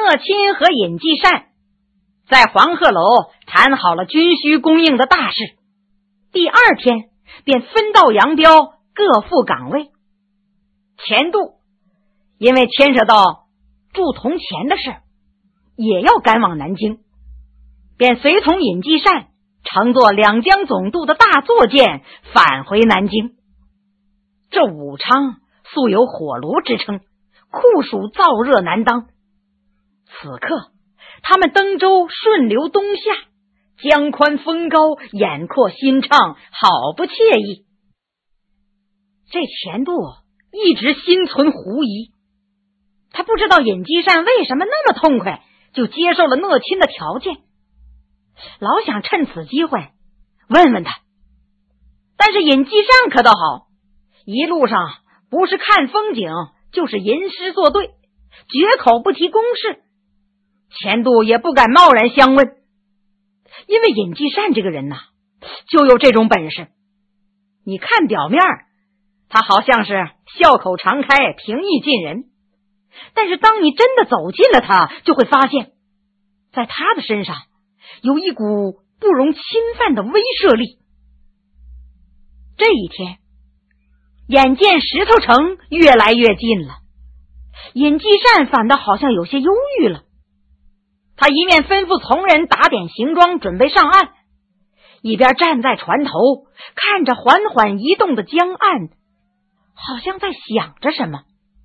讷亲和尹继善在黄鹤楼谈好了军需供应的大事，第二天便分道扬镳，各赴岗位。钱度因为牵扯到铸铜钱的事，也要赶往南京，便随同尹继善乘坐两江总督的大坐舰返回南京。这武昌素有火炉之称，酷暑燥热难当，此刻他们登舟顺流东下，江宽风高，眼阔心畅，好不惬意。这钱度一直心存狐疑，他不知道尹继善为什么那么痛快就接受了讷亲的条件，老想趁此机会问问他。但是尹继善可倒好，一路上不是看风景就是吟诗作对，绝口不提公事。钱度也不敢贸然相问，因为尹继善这个人就有这种本事。你看表面他好像是笑口常开，平易近人，但是当你真的走近了他，就会发现在他的身上有一股不容侵犯的威慑力。这一天眼见石头城越来越近了，尹继善反倒好像有些忧郁了。他一面吩咐从人打点行装准备上岸，一边站在船头看着缓缓移动的江岸，好像在想着什么。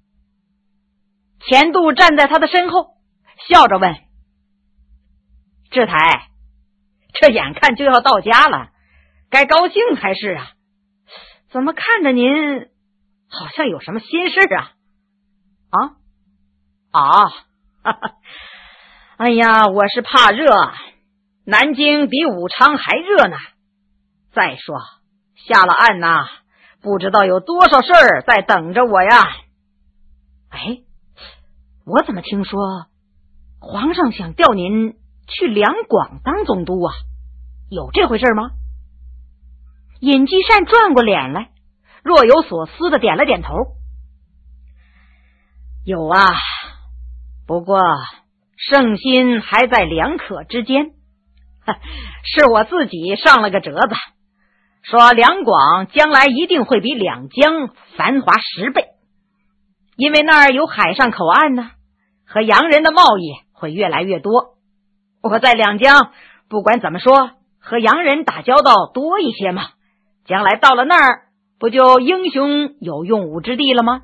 钱度站在他的身后，笑着问：志台，这眼看就要到家了，该高兴才是啊，怎么看着您好像有什么心事啊？哈哈，哎呀，我是怕热，南京比武昌还热呢。再说下了岸不知道有多少事儿在等着我呀。哎，我怎么听说皇上想调您去两广当总督啊？有这回事吗？尹继善转过脸来，若有所思的点了点头。有啊，不过圣心还在两可之间。是我自己上了个折子，说两广将来一定会比两江繁华10倍，因为那儿有海上口岸和洋人的贸易会越来越多。我在两江不管怎么说和洋人打交道多一些嘛，将来到了那儿不就英雄有用武之地了吗？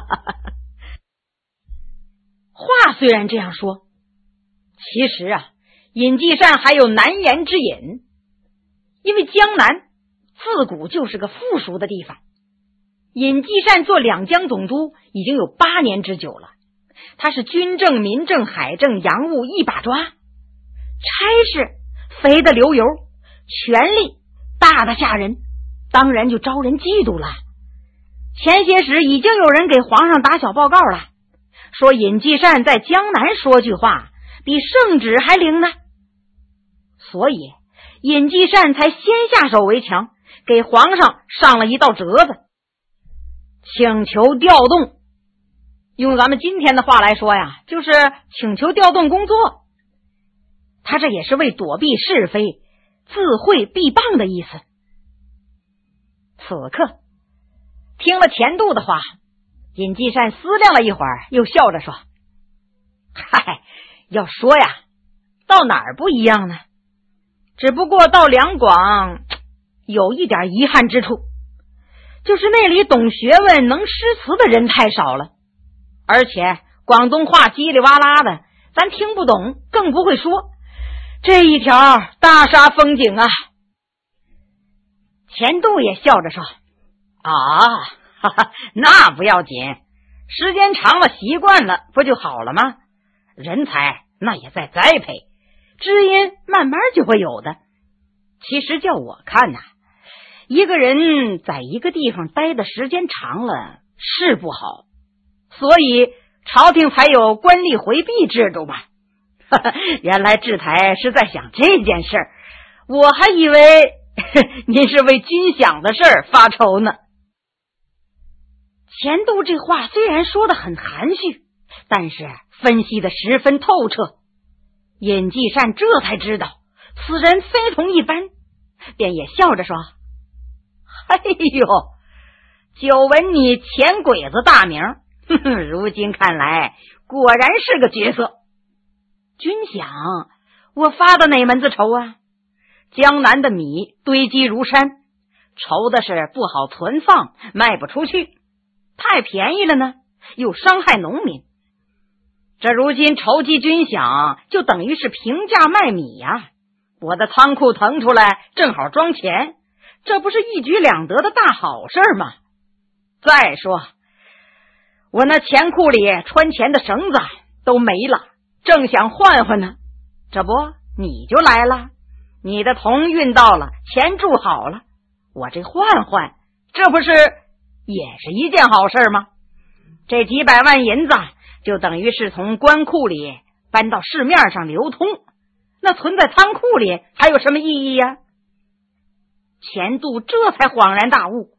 话虽然这样说，其实尹继善还有难言之隐，因为江南自古就是个富庶的地方。尹继善做两江总督已经有8年之久了，他是军政、民政、海政、洋务一把抓，差事肥得流油，权力大得吓人，当然就招人嫉妒了。前些时已经有人给皇上打小报告了，说尹继善在江南说句话比圣旨还灵呢。所以尹继善才先下手为强，给皇上上了一道折子，请求调动。用咱们今天的话来说就是请求调动工作。他这也是为躲避是非，自会必谤的意思。此刻听了钱度的话，尹继善思量了一会儿，又笑着说：嗨，要说到哪儿不一样呢？只不过到两广有一点遗憾之处，就是那里懂学问能诗词的人太少了，而且广东话叽里哇啦的，咱听不懂，更不会说。这一条大煞风景啊！钱度也笑着说：哈哈，那不要紧，时间长了习惯了不就好了吗？人才那也在栽培，知音慢慢就会有的。其实叫我看一个人在一个地方待的时间长了是不好，所以朝廷才有官吏回避制度嘛。原来志台是在想这件事儿，我还以为您是为军饷的事儿发愁呢。钱度这话虽然说得很含蓄， 但是分析得十分透彻。尹继善这才知道此人非同一般，便也笑着说：哎呦，久闻你钱鬼子大名，如今看来果然是个角色。君想我发的哪门子愁啊？江南的米堆积如山，愁的是不好存放，卖不出去，太便宜了呢，又伤害农民。这如今筹集军饷，就等于是平价卖米呀。我的仓库腾出来正好装钱，这不是一举两得的大好事吗？再说我那钱库里穿钱的绳子都没了，正想换换呢，这不你就来了，你的铜运到了，钱铸好了，我这换换，这不是也是一件好事吗？这几百万银子就等于是从官库里搬到市面上流通，那存在仓库里还有什么意义呀？钱度这才恍然大悟。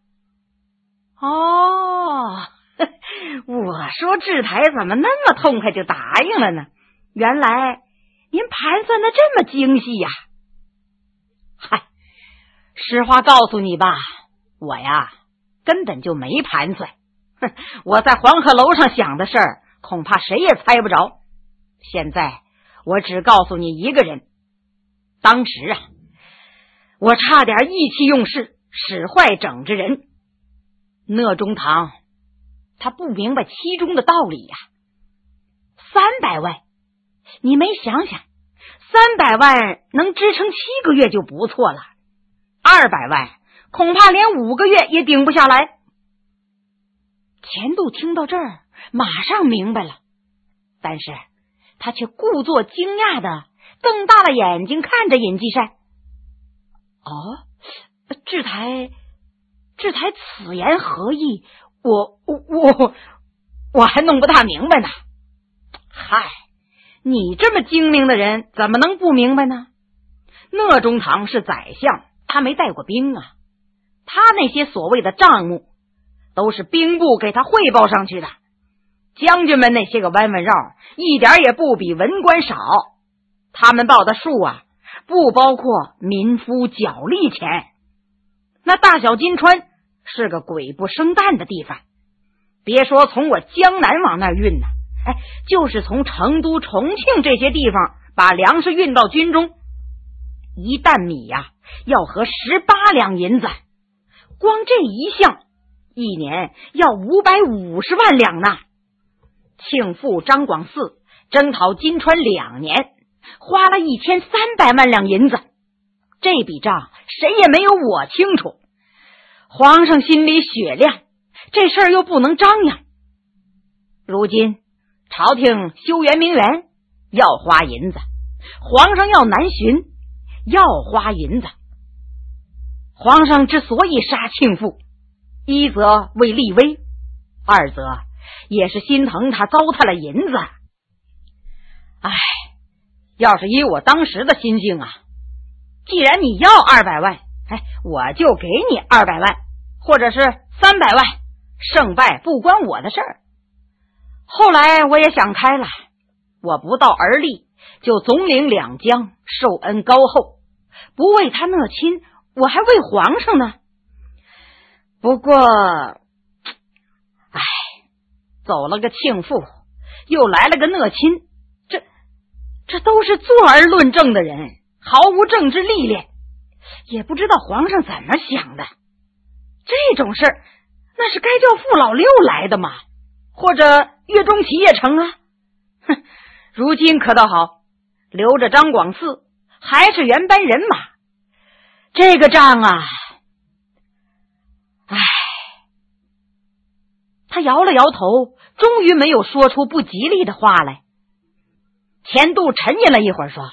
哦，我说智台怎么那么痛快就答应了呢？原来您盘算的这么精细呀。嗨，实话告诉你吧，我呀根本就没盘算。我在黄鹤楼上想的事儿，恐怕谁也猜不着。现在我只告诉你一个人，当时啊，我差点意气用事，使坏整治人。讷中堂他不明白其中的道理呀。300万，你没想想，300万能支撑7个月就不错了，200万恐怕连5个月也顶不下来。钱度听到这儿马上明白了，但是他却故作惊讶的瞪大了眼睛看着尹继善。智台此言何意？我还弄不大明白呢。嗨，你这么精明的人怎么能不明白呢？讷中堂是宰相，他没带过兵啊，他那些所谓的账目都是兵部给他汇报上去的，将军们那些个弯弯绕一点也不比文官少，他们报的数啊，不包括民夫脚力钱。那大小金川是个鬼不生蛋的地方，别说从我江南往那儿运呢，就是从成都、重庆这些地方把粮食运到军中，一担米呀要合18两银子，光这一项一年要550万两呢。庆父张广嗣征讨金川2年，花了1300万两银子，这笔账谁也没有我清楚。皇上心里雪亮，这事儿又不能张扬。如今朝廷修圆明园要花银子，皇上要南巡要花银子。皇上之所以杀庆父，一则为立威，二则也是心疼他糟蹋了银子。要是以我当时的心性啊，既然你要200万，我就给你200万，或者是300万，胜败不关我的事儿。后来我也想开了，我不到而立，就总领2江，受恩高厚，不为他讷亲，我还为皇上呢。不过走了个庆父，又来了个讷亲，这都是坐而论政的人，毫无政治历练，也不知道皇上怎么想的。这种事儿那是该叫父老六来的嘛，或者岳钟琪也成啊。如今可倒好，留着张广嗣，还是原班人马。这个账啊，他摇了摇头，终于没有说出不吉利的话来。钱度沉吟了一会儿说：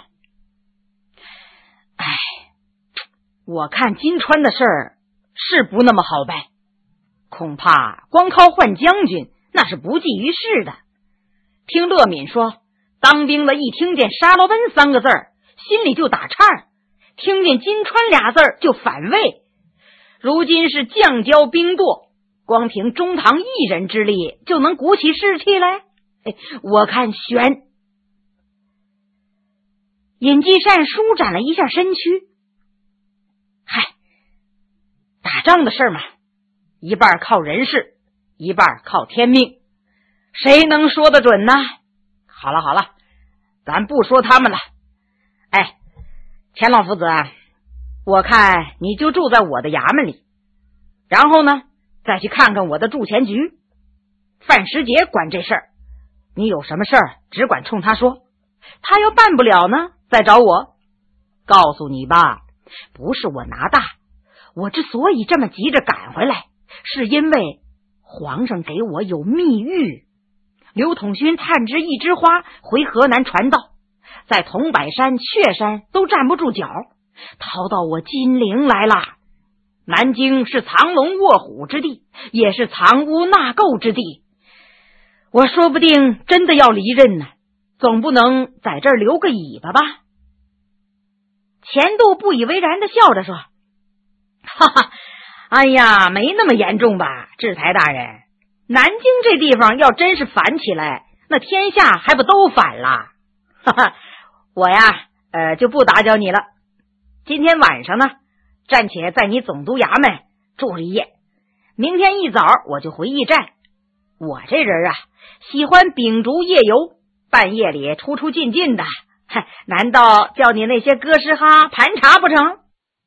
我看金川的事儿是不那么好办，恐怕光靠换将军那是不济于事的。听乐敏说，当兵的一听见沙罗奔3个字儿心里就打颤，听见金川俩字儿就反胃。如今是将交兵堕，光凭中堂一人之力就能鼓起士气来， 我看悬。尹继善舒展了一下身躯，嗨，打仗的事嘛，一半靠人事，一半靠天命，谁能说得准呢？好了，咱不说他们了。钱老夫子，我看你就住在我的衙门里，然后呢，再去看看我的驻钱局。范时杰管这事儿，你有什么事儿只管冲他说，他要办不了呢，再找我。告诉你吧，不是我拿大，我之所以这么急着赶回来，是因为皇上给我有密谕。刘统勋探知一枝花回河南传道，在桐柏山、雀山都站不住脚，逃到我金陵来了。南京是藏龙卧虎之地，也是藏污纳垢之地，我说不定真的要离任呢，总不能在这儿留个尾巴吧。钱度不以为然地笑着说，哈哈，哎呀，没那么严重吧，智才大人，南京这地方要真是反起来，那天下还不都反了？哈哈，我呀就不打搅你了，今天晚上呢，暂且在你总督衙门住一夜，明天一早我就回驿站。我这人啊，喜欢秉烛夜游，半夜里出进的，难道叫你那些哥斯哈盘查不成？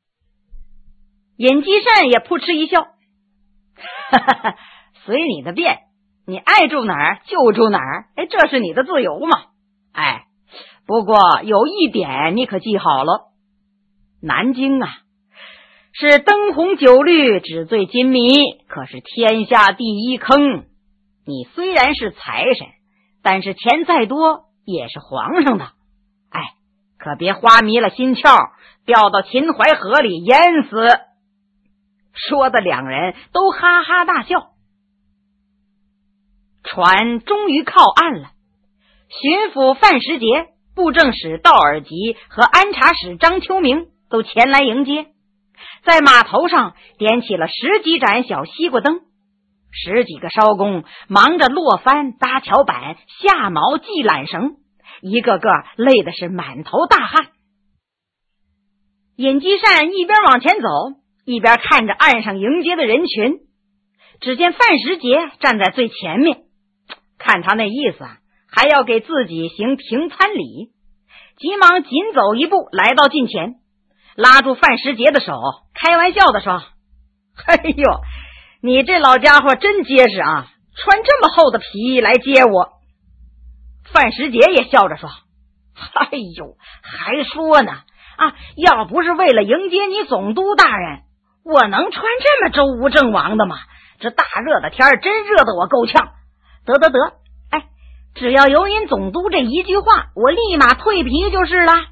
尹继善也扑哧一笑，哈哈，随你的便，你爱住哪儿就住哪儿，这是你的自由嘛。不过有一点你可记好了，南京啊，是灯红酒绿、纸醉金迷，可是天下第一坑。你虽然是财神，但是钱再多也是皇上的，可别花迷了心窍，掉到秦淮河里淹死。说的两人都哈哈大笑。船终于靠岸了，巡抚范时杰、布政使道尔吉和安察使张秋明都前来迎接，在码头上点起了10几盏小西瓜灯，10几个艄工忙着落帆、搭桥板、下锚、系缆绳，一个个累的是满头大汗。尹继善一边往前走，一边看着岸上迎接的人群，只见范时杰站在最前面，看他那意思还要给自己行停餐礼，急忙紧走一步来到近前，拉住范时杰的手，开玩笑地说，哎呦，你这老家伙真结实啊，穿这么厚的皮来接我。范时杰也笑着说，哎呦，还说呢要不是为了迎接你总督大人，我能穿这么周吴郑王的吗？这大热的天真热得我够呛。得，只要有您总督这一句话，我立马蜕皮就是了。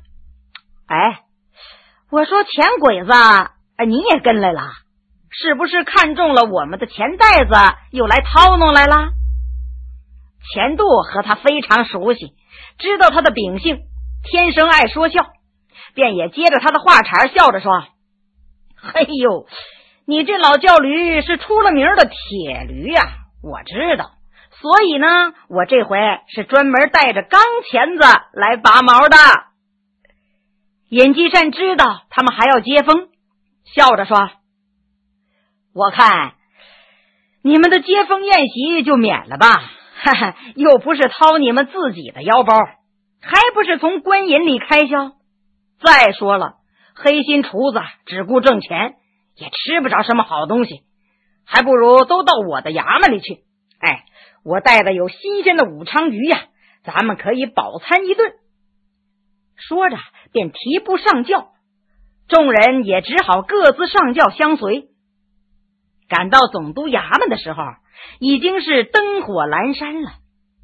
我说钱鬼子，你也跟来了，是不是看中了我们的钱袋子又来掏弄来了？钱度和他非常熟悉，知道他的秉性，天生爱说笑，便也接着他的话茬笑着说，嘿呦，你这老教驴是出了名的铁驴呀，我知道，所以呢，我这回是专门带着钢钳子来拔毛的。尹继善知道他们还要接风，笑着说，我看你们的接风宴席就免了吧，哈哈，又不是掏你们自己的腰包，还不是从官银里开销。再说了，黑心厨子只顾挣钱，也吃不着什么好东西，还不如都到我的衙门里去。我带的有新鲜的武昌鱼呀，咱们可以饱餐一顿。说着便提步上轿，众人也只好各自上轿相随。赶到总督衙门的时候，已经是灯火阑珊了，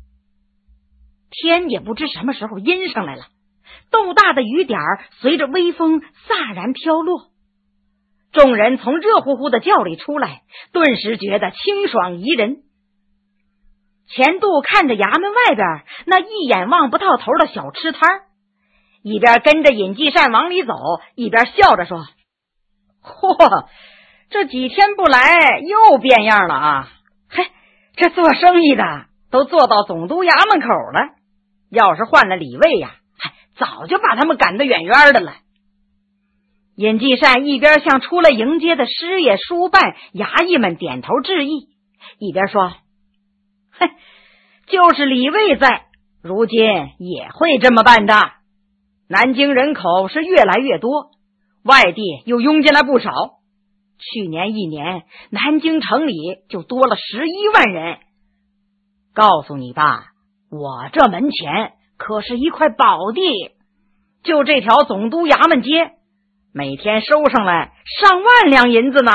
天也不知什么时候阴上来了，豆大的雨点随着微风飒然飘落。众人从热乎乎的轿里出来，顿时觉得清爽宜人。钱度看着衙门外边那一眼望不到头的小吃摊，一边跟着尹继善往里走，一边笑着说，嚯，这几天不来又变样了啊，这做生意的都坐到总督衙门口了，要是换了李卫呀，早就把他们赶得远远的了。尹继善一边向出来迎接的师爷、书办、衙役们点头致意，一边说：就是李卫在，如今也会这么办的。南京人口是越来越多，外地又涌进来不少，去年一年南京城里就多了11万人。告诉你吧，我这门前可是一块宝地，就这条总督衙门街，每天收上来上万两银子呢。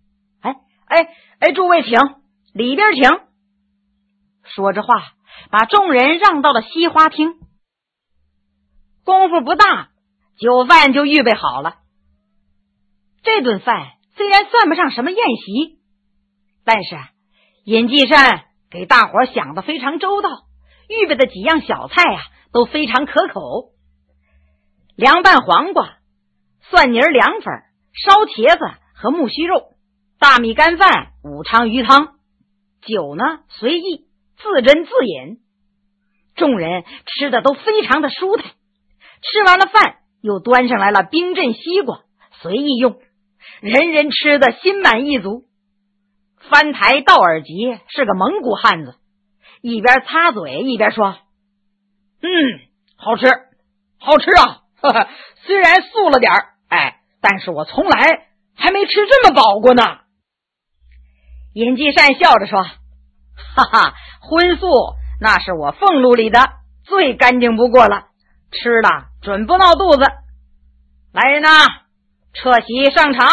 诸位请，里边请。说着话，把众人让到了西花厅。功夫不大，酒饭就预备好了。这顿饭虽然算不上什么宴席，但是尹继善给大伙想得非常周到，预备的几样小菜都非常可口。凉拌黄瓜、蒜泥凉粉、烧茄子和木须肉，大米干饭、武昌鱼汤，酒呢随意，自斟自饮。众人吃的都非常的舒坦，吃完了饭又端上来了冰镇西瓜，随意用，人人吃的心满意足。翻台道尔吉是个蒙古汉子，一边擦嘴一边说：好吃好吃啊，虽然素了点但是我从来还没吃这么饱过呢。尹继善笑着说：荤素那是我俸禄里的最干净不过了，吃了准不闹肚子。来人呐，撤席上场。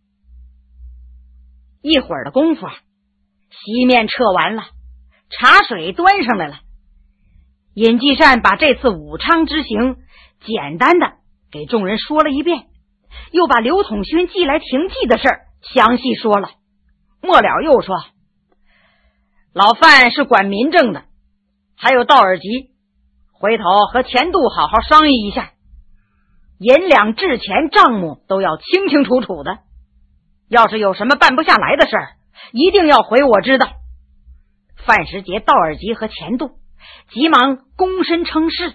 一会儿的功夫席面撤完了，茶水端上来了。尹继善把这次武昌之行简单的给众人说了一遍，又把刘统勋寄来停骑的事儿详细说了。末了又说：老范是管民政的，还有道尔吉，回头和钱度好好商议一下，银两制钱账目都要清清楚楚的，要是有什么办不下来的事儿，一定要回我知道。范时杰、道尔吉和钱度急忙躬身称是。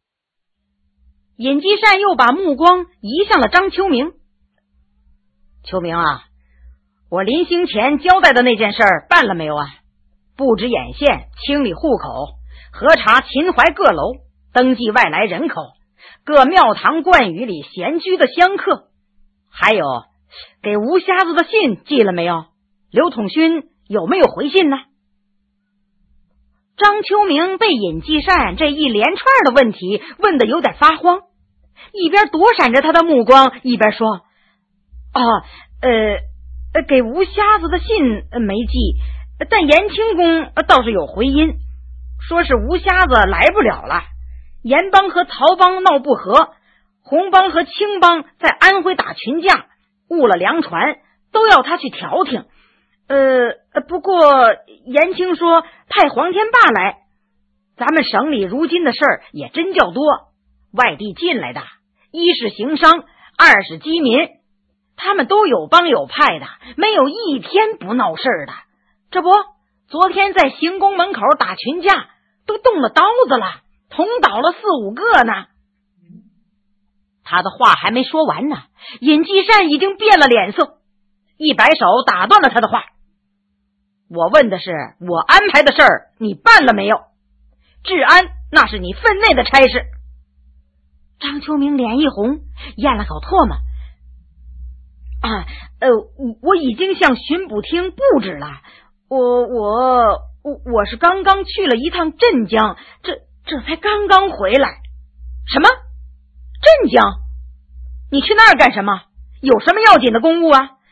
尹继善又把目光移向了张秋明。秋明啊，我临行前交代的那件事儿办了没有啊？布置眼线，清理户口，核查秦淮各楼，登记外来人口，各庙堂观宇里闲居的香客，还有给吴瞎子的信寄了没有？刘统勋有没有回信呢？张秋明被尹继善这一连串的问题问得有点发慌，一边躲闪着他的目光，一边说：给吴瞎子的信没寄，但延清宫倒是有回音，说是吴瞎子来不了了，严帮和曹帮闹不和，红帮和青帮在安徽打群架，误了粮船，都要他去调停。不过延清说派黄天霸来，咱们省里如今的事儿也真较多，外地进来的，一是行商，二是饥民，他们都有帮有派的，没有一天不闹事儿的。这不，昨天在行宫门口打群架，都动了刀子了，捅倒了4、5个呢。他的话还没说完呢，尹继善已经变了脸色，一摆手打断了他的话。我问的是我安排的事儿，你办了没有？治安那是你分内的差事。张秋明脸一红，咽了口唾沫。我已经向巡捕厅布置了，我是刚刚去了一趟镇江，这才刚刚回来。什么？镇江？你去那儿干什么？有什么要紧的公务啊？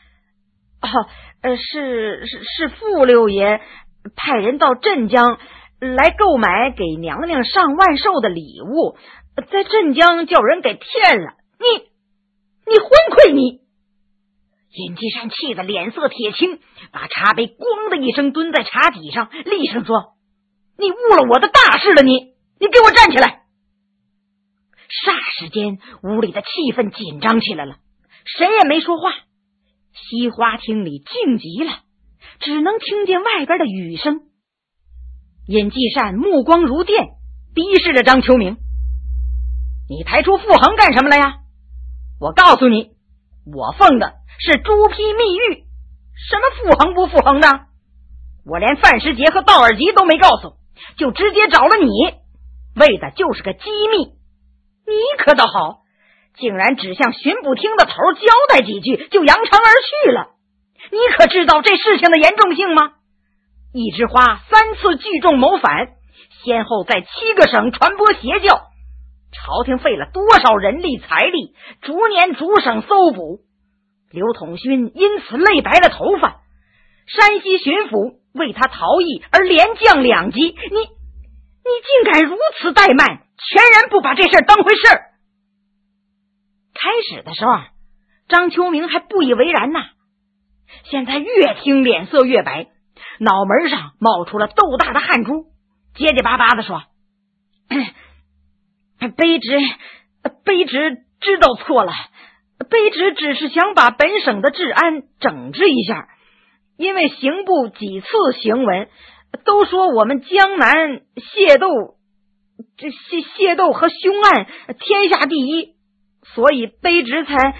是傅六爷派人到镇江来购买给娘娘上万寿的礼物，在镇江叫人给骗了。你昏聩你！尹继善气得脸色铁青，把茶杯咣的一声蹲在茶几上，厉声说：你误了我的大事了，你给我站起来！霎时间屋里的气氛紧张起来了，谁也没说话。西花厅里静极了，只能听见外边的雨声。 尹继善目光如电，逼视着张秋明：“你抬出傅恒干什么了呀？我告诉你，我奉的是朱批密谕，什么傅恒不傅恒的？我连范时杰和道尔吉都没告诉，就直接找了你，为的就是个机密。你可倒好，竟然只向巡捕厅的头交代几句就扬长而去了。你可知道这事情的严重性吗？一枝花3次聚众谋反，先后在7个省传播邪教，朝廷费了多少人力财力，逐年逐省搜捕。刘统勋因此累白了头发，山西巡抚为他逃逸而连降2级。你竟敢如此怠慢，全然不把这事儿当回事儿。”开始的时候，张秋明还不以为然呐，现在越听脸色越白，脑门上冒出了豆大的汗珠，结结巴巴的说：“卑职知道错了，卑职只是想把本省的治安整治一下，因为刑部几次行文都说我们江南械斗和凶案天下第一，所以卑职才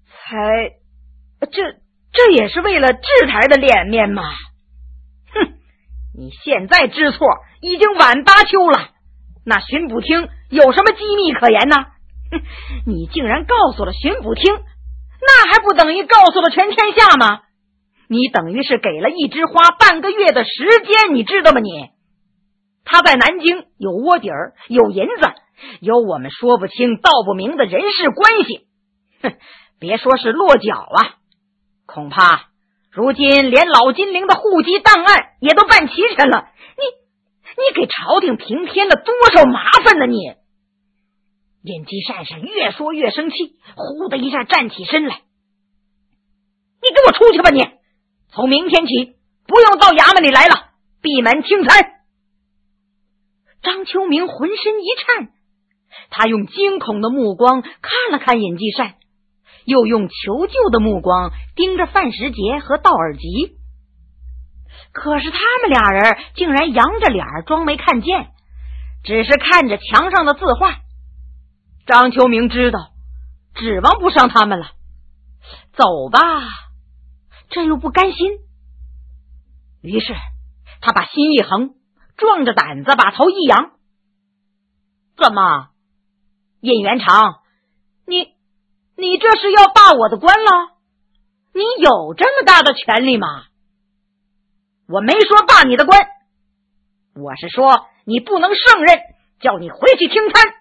这也是为了治台的脸面嘛。”“哼，你现在知错已经晚8秋了，那巡捕厅有什么机密可言呢？你竟然告诉了巡捕厅，那还不等于告诉了全天下吗？你等于是给了一枝花半个月的时间，你知道吗你？他在南京有窝底儿，有银子，有我们说不清道不明的人事关系。哼，别说是落脚啊，恐怕如今连老金陵的户籍档案也都办齐全了。你给朝廷平添了多少麻烦呢你？”尹继善是越说越生气，呼的一下站起身来：“你给我出去吧你！从明天起不用到衙门里来了，闭门听参。”张秋明浑身一颤，他用惊恐的目光看了看尹继善，又用求救的目光盯着范时杰和道尔吉，可是他们俩人竟然扬着脸装没看见，只是看着墙上的字画。张秋明知道指望不上他们了，走吧，这又不甘心。于是他把心一横，壮着胆子把头一扬：“怎么，尹元长，你这是要罢我的官了？你有这么大的权利吗？”“我没说罢你的官，我是说你不能胜任，叫你回去听参。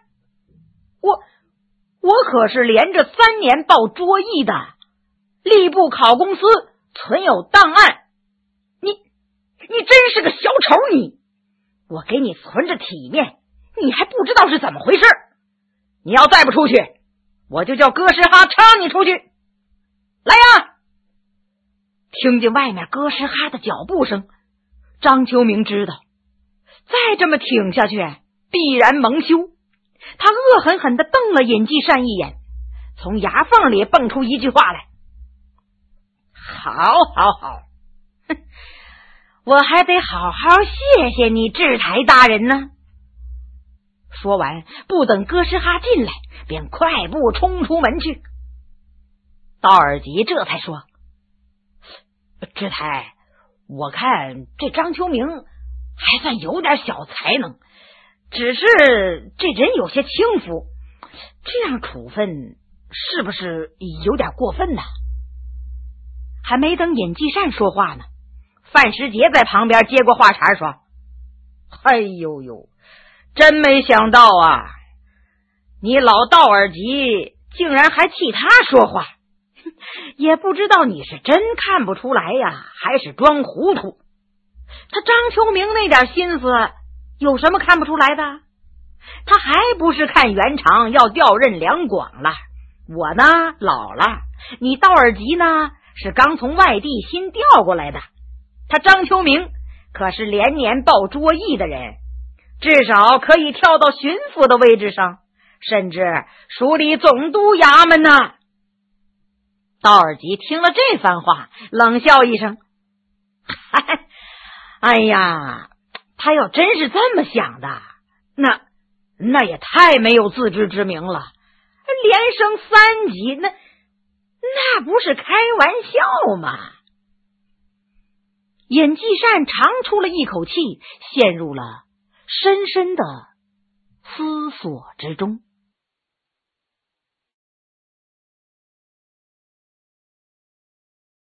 我可是连着3年报捉议的，吏部考公司存有档案。你真是个小丑你！我给你存着体面，你还不知道是怎么回事？你要再不出去，我就叫哥什哈插你出去。来呀！”听见外面哥什哈的脚步声，张秋明知道再这么挺下去必然蒙羞。他恶狠狠地瞪了尹继善一眼，从牙缝里蹦出一句话来：“好，我还得好好谢谢你治台大人呢。”说完，不等哥什哈进来，便快步冲出门去。道尔吉这才说：“知台，我看这张秋明还算有点小才能，只是这人有些轻浮，这样处分是不是有点过分呢？”还没等尹继善说话呢，范时杰在旁边接过话茬说：“哎呦呦，真没想到啊，你老道尔吉竟然还替他说话，也不知道你是真看不出来呀，还是装糊涂。他张秋明那点心思有什么看不出来的？他还不是看元长要调任两广了，我呢老了，你道尔吉呢是刚从外地新调过来的，他张秋明可是连年报捉议的人，至少可以跳到巡抚的位置上，甚至署理总督衙门呢。”道尔吉听了这番话，冷笑一声：“哎呀， 他要真是这么想的，那也太没有自知之明了，连升3级，那不是开玩笑吗？尹继善长出了一口气，陷入了深深的思索之中。